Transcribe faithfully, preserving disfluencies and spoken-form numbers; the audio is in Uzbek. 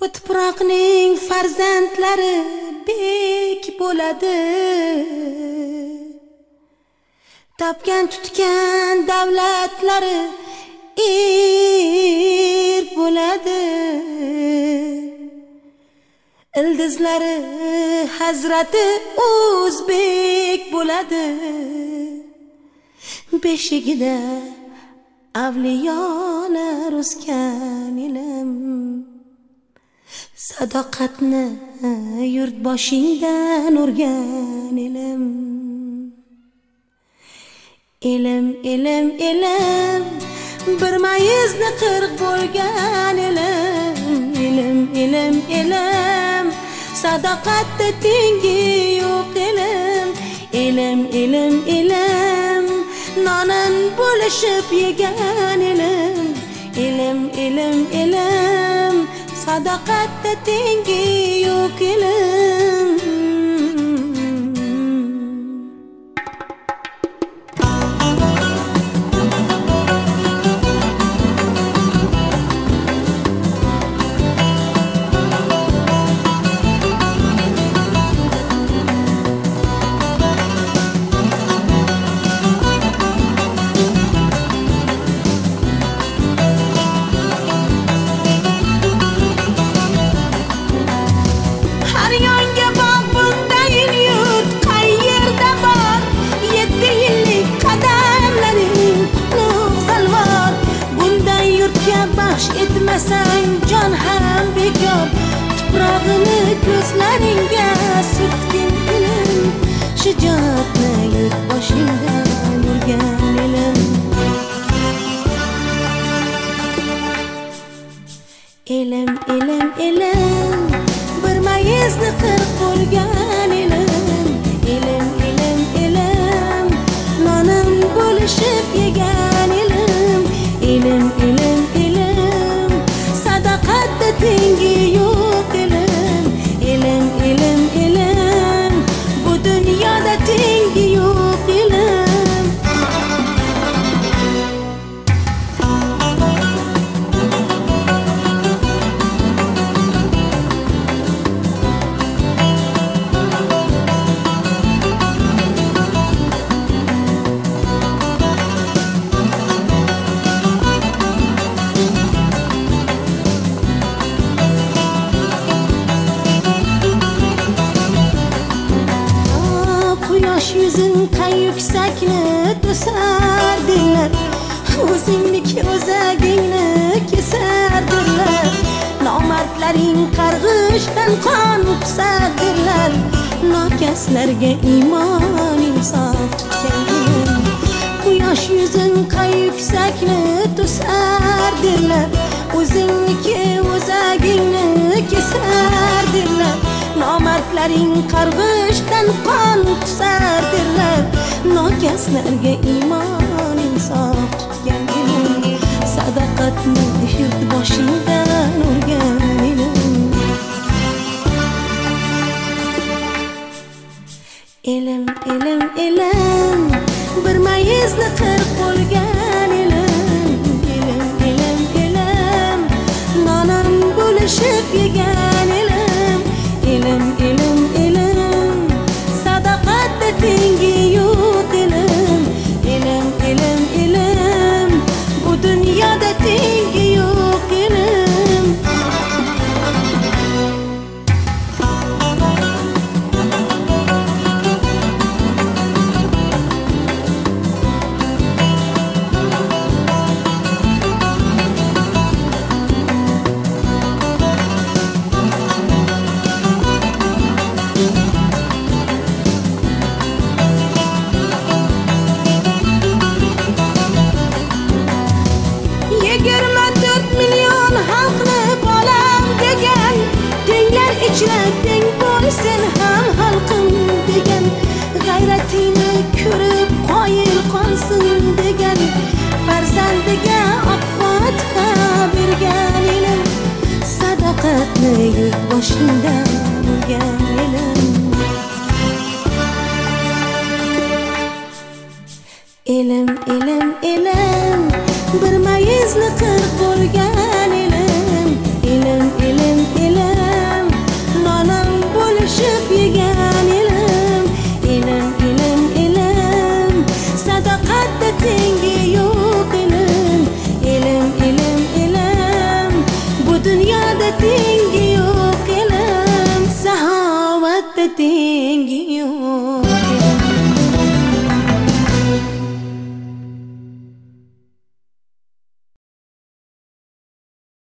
Bu tuproqning farzandlari bek bo'ladi. Topgan tutgan davlatlari erk bo'ladi. Ildizlari hazrati o'zbek bo'ladi. Beshigida avliyolar o'sgan ilm, sadoqatni yurt boshingdan o'rgan ilm. Ilm, ilm, ilm, bir mayizni qirq bo'lgan ilm. Ilm, ilm, ilm, sadoqatda tengi yo'q ilm. Ilm, ilm, ilm, nonin bo'lishib yegan ilm. Ilm, ilm, ilm, sadoqatda tengi yo'q ilm. Etmasang jon ham bekor. Tuprog'ini ko'zlaringga surtgin ilm, shijoatni yurt boshingdan o'rgan ilm. Ilm, ilm, ilm, bir mayizni qirq bo'lgan ilm. Ilm, ilm, ilm, nonim bo'lishib yegan ilm. Ilm, ilm, ilm, sadoqatda tengi yo'q ilm. Ilm, ilm, ilm, bu dunyoda tengi yo'q ilm. Yuzing qay yuksakni to'sardilar, o'zingniki o'zagingni kesardilar. Nomardlaring qarg'ishdan qon qusardilar, nokaslarga iymon insof tutgan. Quyosh yuzing qay yuksakni to'sardilar, o'zingniki o'zagingni kesardilar. Nomardlaring qarg'ishdan qon qusardilar, nokaslarga iymon insof tutgan ilm. Sadoqatni yurt boshingdan o'rgan ilm. Ilm, ilm, ilm, bir mayizni qirq bo'lgan ilm. Ilm, ilm, ilm, nonim bo'lishib yegan ilm. Ilm, ilm, ilm, sadoqatda tengi yo'q ilm. Ilm, ilm, ilm, bu dunyoda tengi yo'q ilm. yigirma to'rt million xalqni bolam degan, tenglar ichra teng bo'lsin ham xalqim degan. G'ayratingni ko'rib qoyil qolsin degan, farzandiga oq fotiha bergan ilm. Sadoqatni yurt boshingdan o'rgan ilm. Ilm, ilm, ilm, bir mayizni qirq bo'lgan ilm. Ilm, ilm, ilm, dunyoda tengi yo'q ilm, saxovatda tengi